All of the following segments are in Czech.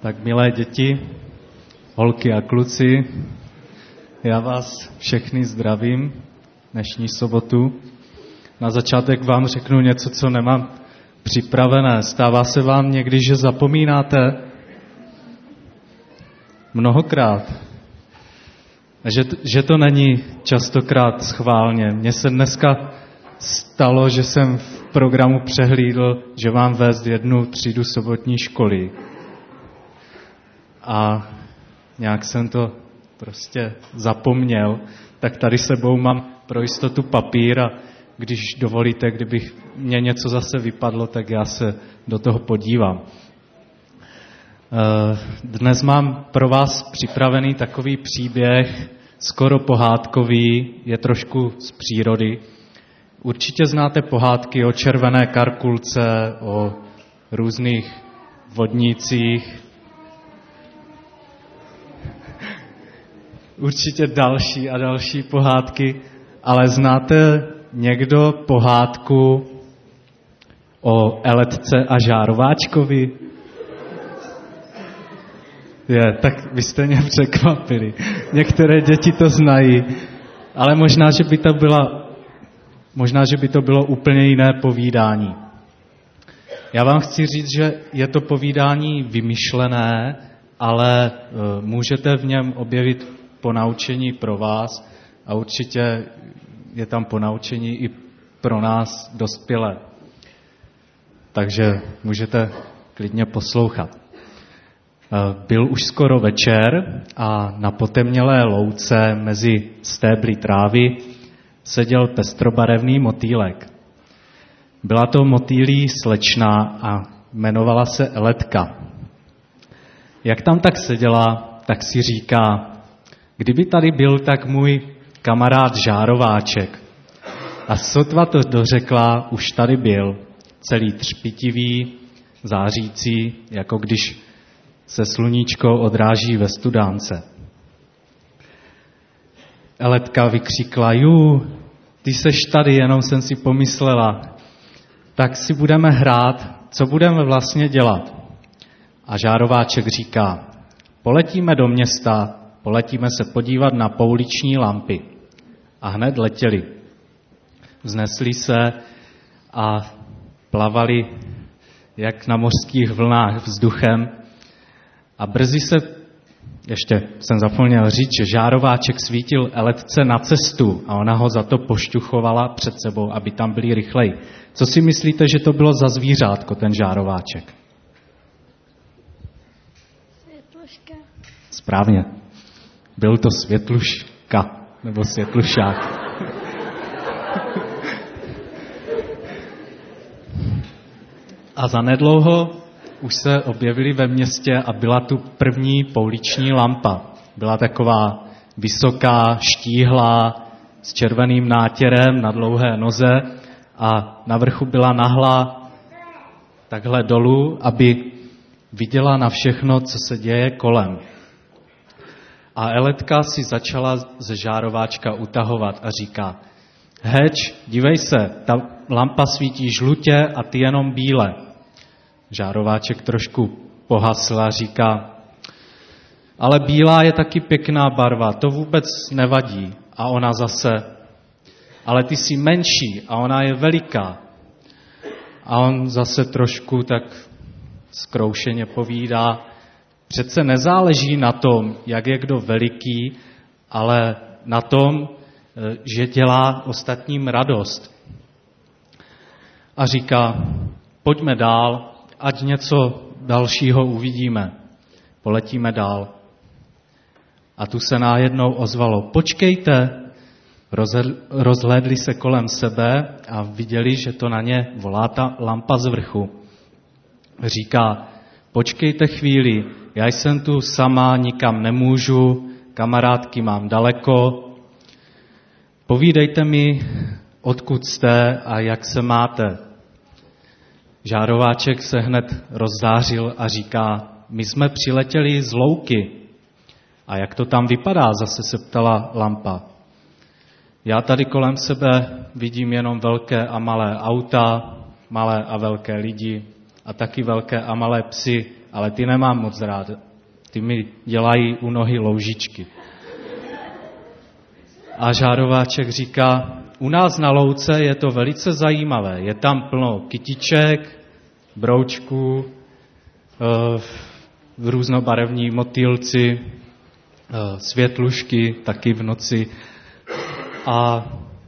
Tak milé děti, holky a kluci, já vás všechny zdravím dnešní sobotu. Na začátek vám řeknu něco, co nemám připravené. Stává se vám někdy, že zapomínáte? Mnohokrát. Že to není častokrát schválně. Mně se dneska stalo, že jsem v programu přehlídl, že mám vést jednu třídu sobotní školy. A nějak jsem to prostě zapomněl, tak tady sebou mám pro jistotu papír a když dovolíte, kdybych mě něco zase vypadlo, tak já se do toho podívám. Dnes mám pro vás připravený takový příběh, skoro pohádkový, je trošku z přírody. Určitě znáte pohádky o červené karkulce, o různých vodnících. Určitě další a další pohádky, ale znáte někdo pohádku o Eletce a Žárováčkovi? Tak vy jste mě překvapili. Některé děti to znají, ale možná, že by to bylo úplně jiné povídání. Já vám chci říct, že je to povídání vymyšlené, ale můžete v něm objevit ponaučení pro vás a určitě je tam ponaučení i pro nás dospělé. Takže můžete klidně poslouchat. Byl už skoro večer a na potemnělé louce mezi stébly trávy seděl pestrobarevný motýlek. Byla to motýlí slečna a jmenovala se Eletka. Jak tam tak seděla, tak si říká, kdyby tady byl tak můj kamarád Žárováček. A sotva to dořekla, už tady byl, celý třpitivý, zářící, jako když se sluníčko odráží ve studánce. Eletka vykřikla, ty seš tady, jenom jsem si pomyslela, tak si budeme hrát, co budeme vlastně dělat. A Žárováček říká, poletíme do města, poletíme se podívat na pouliční lampy. A hned letěli. Vznesli se a plavali jak na mořských vlnách vzduchem. A brzy ještě jsem zapomněl říct, že Žárováček svítil Eletce na cestu a ona ho za to pošťuchovala před sebou, aby tam byli rychleji. Co si myslíte, že to bylo za zvířátko, ten Žárováček? Světluška. Správně. Byl to Světluška, nebo Světlušák. A zanedlouho už se objevili ve městě a byla tu první pouliční lampa. Byla taková vysoká, štíhlá, s červeným nátěrem na dlouhé noze a na vrchu byla nahlá takhle dolů, aby viděla na všechno, co se děje kolem. A Eletka si začala ze Žárováčka utahovat a říká, heč, dívej se, ta lampa svítí žlutě a ty jenom bíle. Žárováček trošku pohasl a říká, ale bílá je taky pěkná barva, to vůbec nevadí. A ona zase, ale ty jsi menší a ona je veliká. A on zase trošku tak zkroušeně povídá, přece nezáleží na tom, jak je kdo veliký, ale na tom, že dělá ostatním radost. A říká, pojďme dál, ať něco dalšího uvidíme. Poletíme dál. A tu se najednou ozvalo, počkejte. Rozhlédli se kolem sebe a viděli, že to na ně volá ta lampa z vrchu. Říká, počkejte chvíli, já jsem tu sama, nikam nemůžu, kamarádky mám daleko. Povídejte mi, odkud jste a jak se máte. Žárováček se hned rozzářil a říká, my jsme přiletěli z louky. A jak to tam vypadá, zase se ptala lampa. Já tady kolem sebe vidím jenom velké a malé auta, malé a velké lidi a taky velké a malé psy ale ty nemám moc rád. Ty mi dělají u nohy loužičky. A žárováček říká, u nás na louce je to velice zajímavé. Je tam plno kytiček, broučků, různobarevní motýlci, světlušky taky v noci. A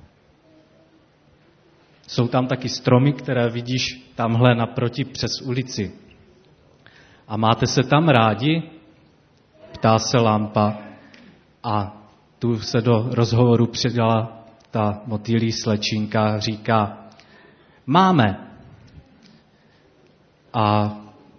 jsou tam taky stromy, které vidíš tamhle naproti přes ulici. A máte se tam rádi? Ptá se lampa. A tu se do rozhovoru přidala ta motýlí slečinka, říká, máme. A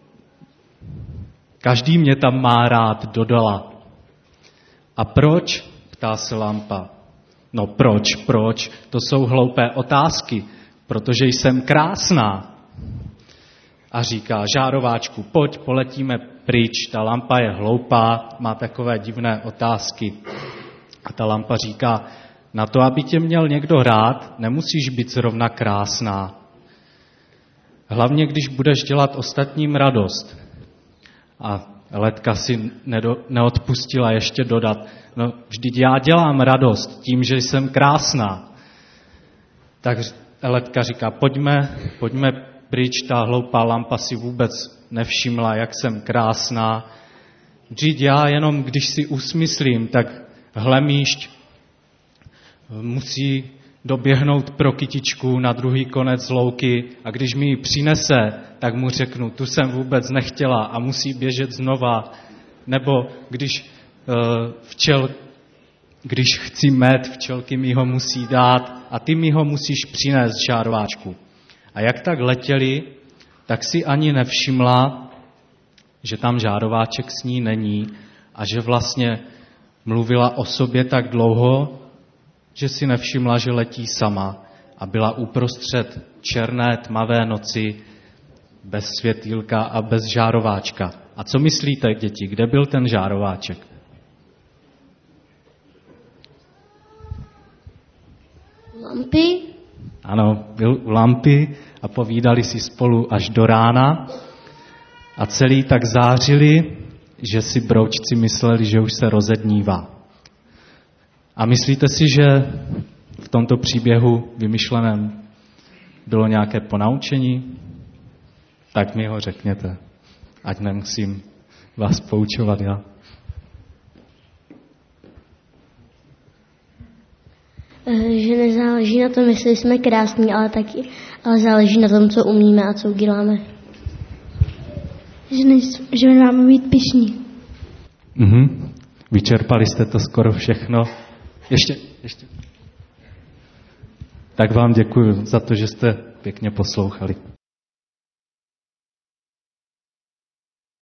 každý mě tam má rád, dodala. A proč? Ptá se lampa. No proč? To jsou hloupé otázky, protože jsem krásná. A říká, žárováčku, pojď, poletíme pryč, ta lampa je hloupá, má takové divné otázky. A ta lampa říká, na to, aby tě měl někdo rád, nemusíš být zrovna krásná. Hlavně, když budeš dělat ostatním radost. A Letka si neodpustila ještě dodat, no vždyť já dělám radost tím, že jsem krásná. Tak Letka říká, pojďme pryč, ta hloupá lampa si vůbec nevšimla, jak jsem krásná. Vždyť já jenom, když si usmyslím, tak hlemýšť musí doběhnout pro kytičku na druhý konec louky a když mi ji přinese, tak mu řeknu, tu jsem vůbec nechtěla a musí běžet znova. Nebo když chci med, včelky mi ho musí dát a ty mi ho musíš přinést, žárováčku. A jak tak letěli, tak si ani nevšimla, že tam žárováček s ní není a že vlastně mluvila o sobě tak dlouho, že si nevšimla, že letí sama a byla uprostřed černé tmavé noci bez světýlka a bez žárováčka. A co myslíte, děti, kde byl ten žárováček? Lampy? Ano, byl u lampy a povídali si spolu až do rána a celý tak zářili, že si broučci mysleli, že už se rozednívá. A myslíte si, že v tomto příběhu vymyšleném bylo nějaké ponaučení? Tak mi ho řekněte, ať nemusím vás poučovat já. Že nezáleží na tom, jestli jsme krásní, ale záleží na tom, co umíme a co uděláme. Že máme být pyšní. Vyčerpali jste to skoro všechno. Ještě. Tak vám děkuji za to, že jste pěkně poslouchali.